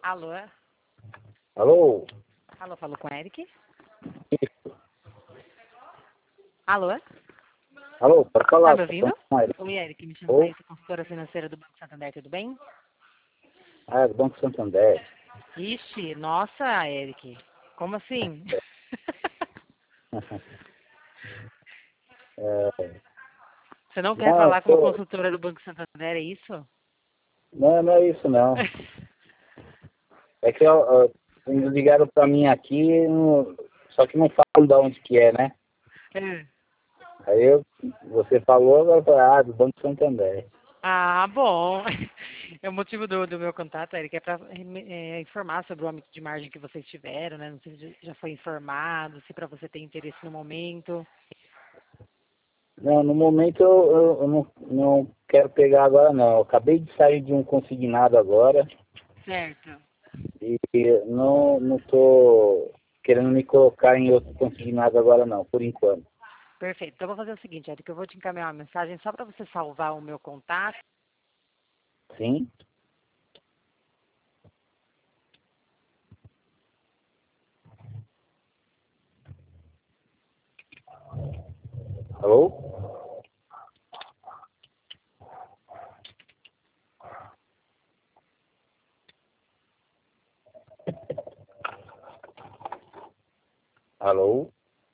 Alô? Alô? Alô, falou com o Eric? Alô? Alô, pode Tá falar. me ouvindo? Com Eric. Oi, Eric, me chamo Ô, Thaís, consultora financeira do Banco Santander, tudo bem? do Banco Santander. Ixi, nossa, Eric, como assim? É, Você não quer não, falar com uma tô, consultora do Banco Santander, é isso? não é isso não. É que eles ligaram pra mim aqui, só que não falam de onde que é, né? É. Você falou, agora eu falei, do Banco Santander. Ah, bom. É o motivo do meu contato, Eric, é para informar sobre o âmbito de margem que vocês tiveram, né? Não sei se já foi informado, se para você tem interesse no momento. Não, no momento eu não quero pegar agora não. Eu acabei de sair de um consignado agora Certo. e não tô querendo me colocar em outro consignado agora não, por enquanto. Perfeito. Então, eu vou fazer o seguinte, Eric, eu vou te encaminhar uma mensagem só para você salvar o meu contato. Sim? Alô? Alô?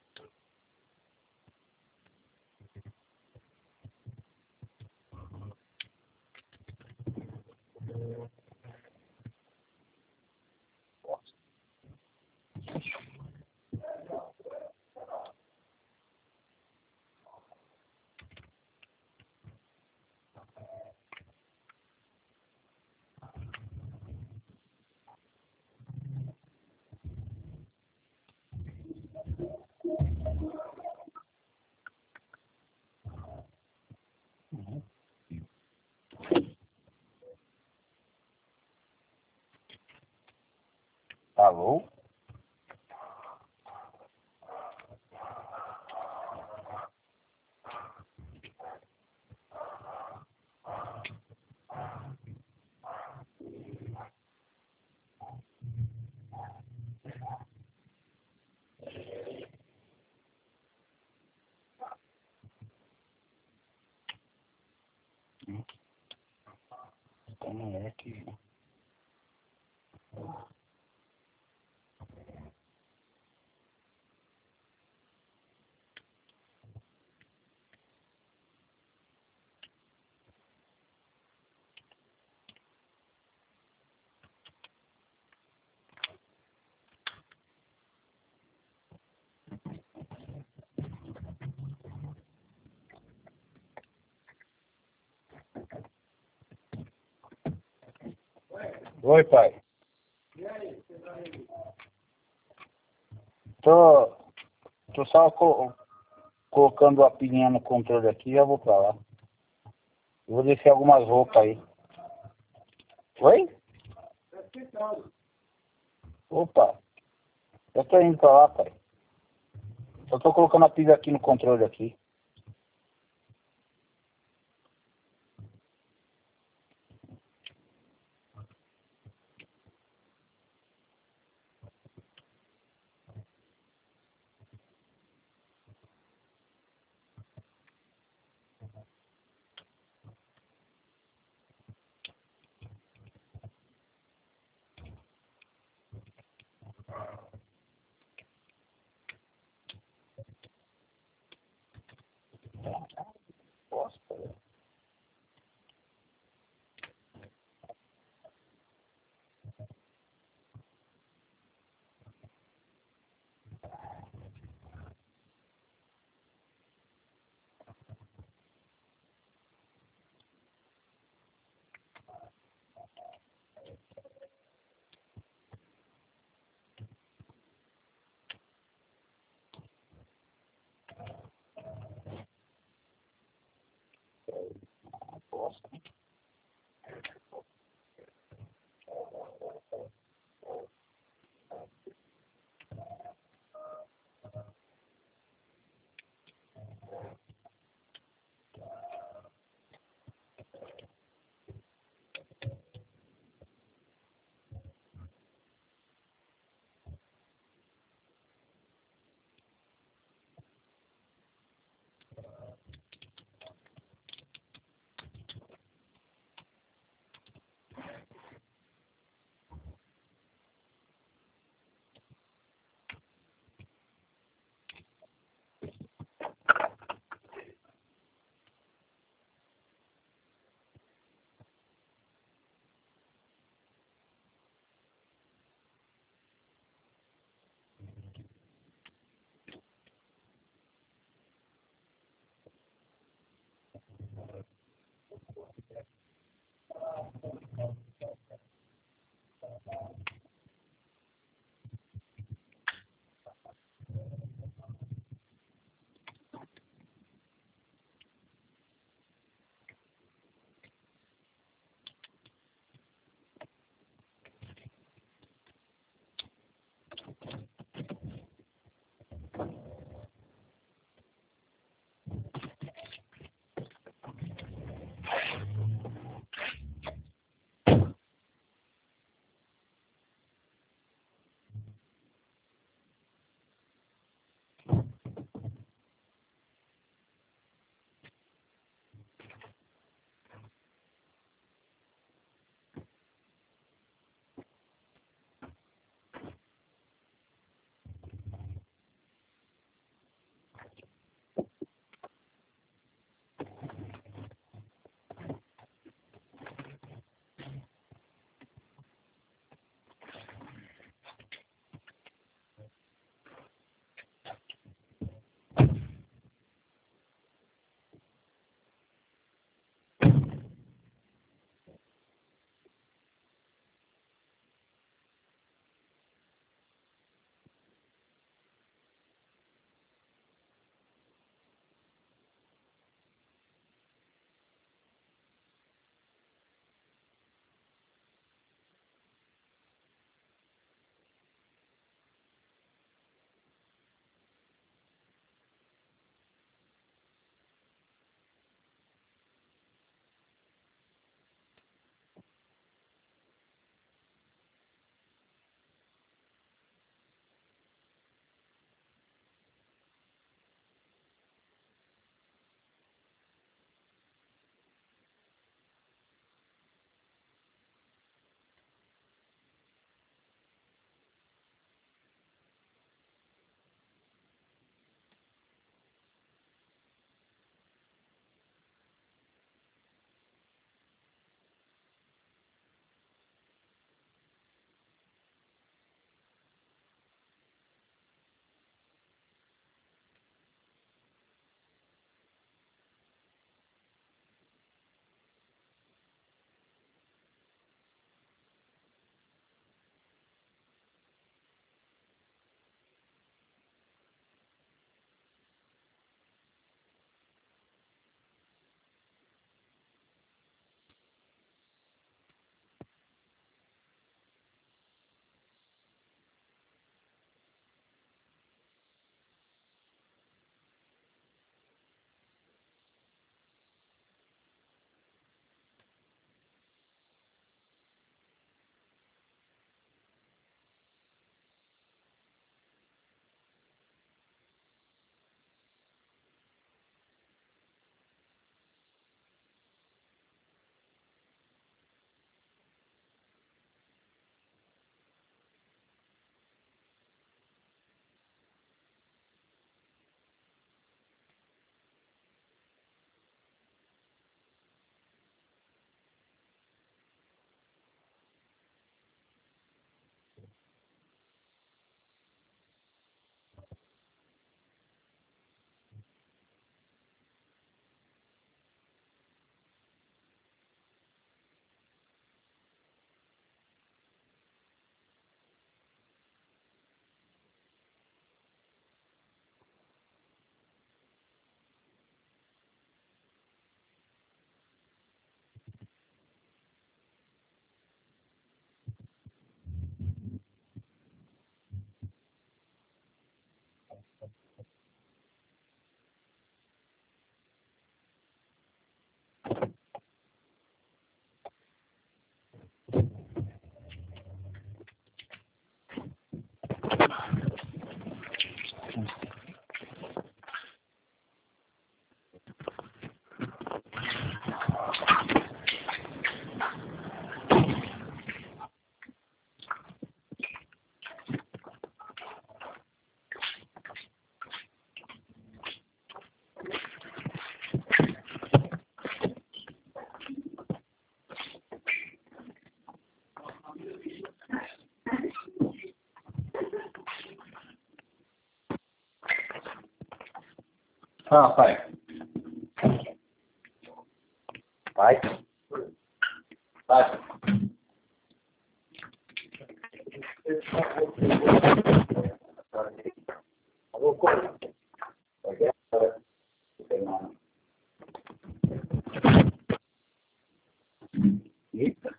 Alô? Como é que... Oi, pai. Tô, tô só colocando a pilhinha no controle aqui e já vou pra lá. Eu vou descer algumas roupas aí. Oi? Opa, eu tô indo pra lá, pai. Só tô colocando a pilha aqui no controle aqui. Ah, pai. Pai. Pai. Alô, como? Eita.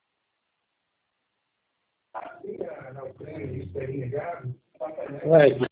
Right.